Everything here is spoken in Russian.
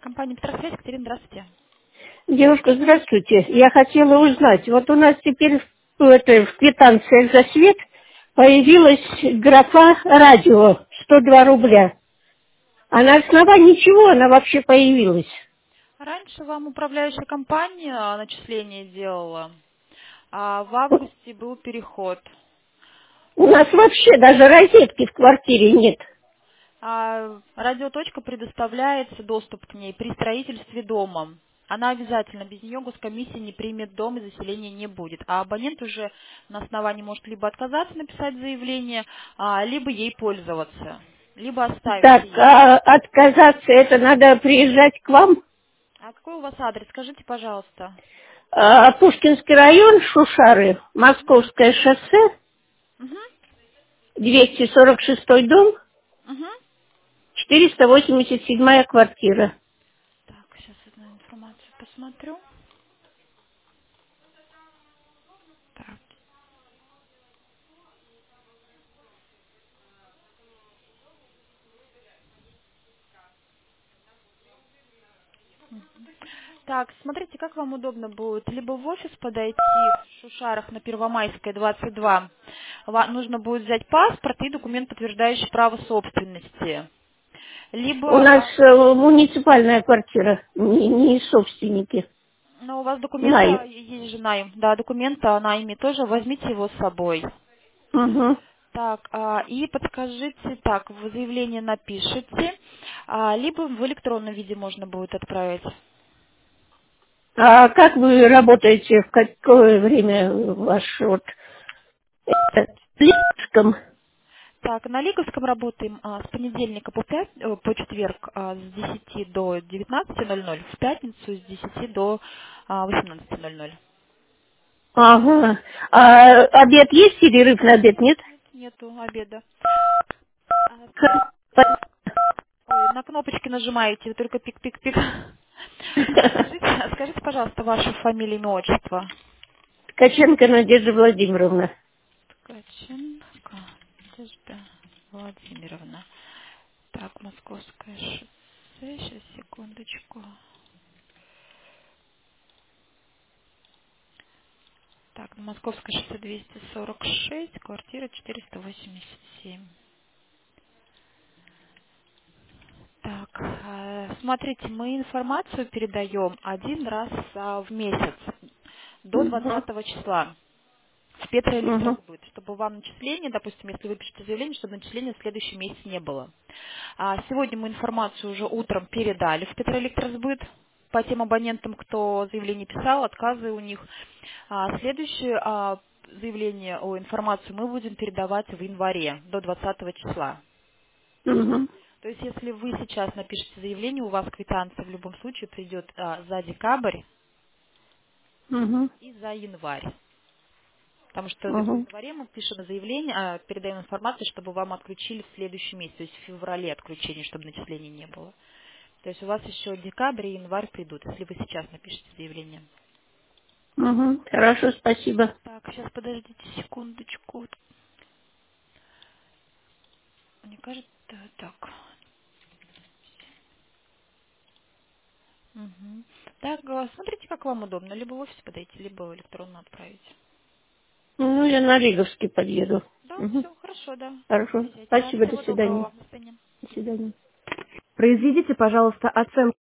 Компания «Петросвязь», Екатерина, здравствуйте. Девушка, здравствуйте. Я хотела узнать, вот у нас теперь в квитанциях за свет появилась графа радио, 102 рубля. А на основании чего она вообще появилась? Раньше вам управляющая компания начисление делала, а в августе был переход. У нас вообще даже розетки в квартире нет. Радиоточка предоставляется доступ к ней при строительстве дома. Она обязательно, без нее госкомиссия не примет дом и заселения не будет. А абонент уже на основании может либо отказаться написать заявление, либо ей пользоваться, либо оставить Так, ее. а отказаться это надо приезжать к вам? А какой у вас адрес? Скажите, пожалуйста. Пушкинский район, Шушары, Московское шоссе, Угу. 246 дом, Угу. 487 квартира. Так, сейчас одну информацию посмотрю. Так. Так, смотрите, как вам удобно будет. Либо в офис подойти в Шушарах на Первомайской, 22. Вам нужно будет взять паспорт и документ, подтверждающий право собственности. У Либо, нас муниципальная квартира, не собственники. ну, у вас документа Знаю. есть же найм. Да, документа на найме тоже, возьмите его с собой. Угу. Так, и подскажите, так, вы заявление напишите, либо в электронном виде можно будет отправить. А как вы работаете, в какое время ваш вот в Липецком? Так, на Лиговском работаем с понедельника по четверг с 10 до 19:00, в пятницу с 10 до 18:00. Ага. А обед есть, перерыв на обед нет? Нет, нету обеда. А, Ха- Ой, на кнопочки нажимаете, вы только пик-пик-пик. Скажите, пожалуйста, вашу фамилию, имя, отчество. Ткаченко Надежда Владимировна. Ткаченко Надежда Владимировна. Так, Московское шоссе, сейчас, секундочку. Так, на Московское шоссе 246, квартира 487. Так, смотрите, мы информацию передаем один раз в месяц, до Угу. 20 числа. В Петроэлектрос Угу. будет, чтобы вам начисление, допустим, если вы пишете заявление, чтобы начисления в следующий месяц не было. Сегодня мы информацию уже утром передали в Петроэлектрос будет по тем абонентам, кто заявление писал, отказы у них. Следующее заявление о информацию мы будем передавать в январе до 20 числа. Угу. То есть, если вы сейчас напишете заявление, у вас квитанция в любом случае придет за декабрь Угу. и за январь. Потому что в Угу. январе мы пишем заявление, передаем информацию, чтобы вам отключили в следующий месяц, то есть в феврале отключение, чтобы начислений не было. То есть у вас еще декабрь и январь придут, если вы сейчас напишете заявление. Угу. Хорошо, спасибо. Так, сейчас подождите секундочку. Мне кажется, так. Мгм. Так, смотрите, как вам удобно. Либо в офис подойти, либо электронно отправить. Ну, я на Риговский подъеду. Да, Угу. все, хорошо, да. Хорошо. Приезжайте, да. Спасибо, до Всего доброго свидания. вам. До свидания. До свидания. Произведите, пожалуйста, оценку